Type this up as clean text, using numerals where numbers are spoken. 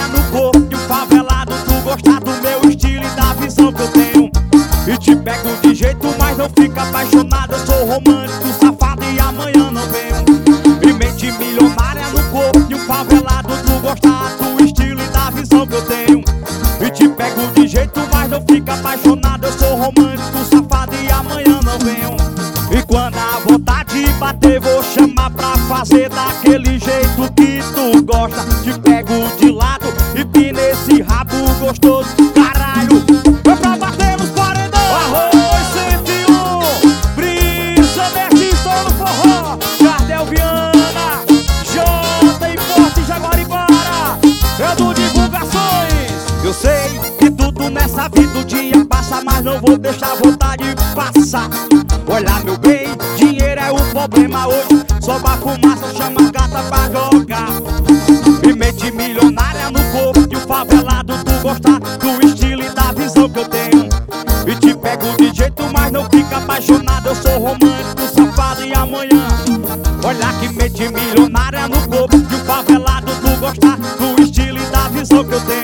no corpo de um favelado. Tu gosta do meu estilo e da visão que eu tenho. E te pego de jeito, mas não fica apaixonado. Eu sou romântico, safado e amanhã não venho. E mente milionária no corpo de um favelado. Tu gosta do estilo e da visão que eu tenho. E te pego de jeito, mas não fica apaixonado. Eu sou romântico, safado e amanhã não venho. E quando a vontade bater, vou chamar pra fazer daquele jeito que tu gosta. Te pego de lado e pina esse rabo gostoso. Caralho, é pra bater nos paredão. Arroz 101, Brisa, Vertição no forró. Jardel Viana, Jota e Forte Jaguaribara. É do Divulgações. Eu sei que tudo nessa vida o dia passa, mas não vou deixar a vontade passar. Olha meu bem, dinheiro é o problema hoje. Só pra fumaça, chama a gata pra jogar. E mente milionária no corpo de um favelado. Tu gosta do estilo e da visão que eu tenho. E te pego de jeito, mas não fica apaixonado. Eu sou romântico, safado e amanhã. Olha que mente milionária no corpo de um favelado. Tu gosta do estilo e da visão que eu tenho.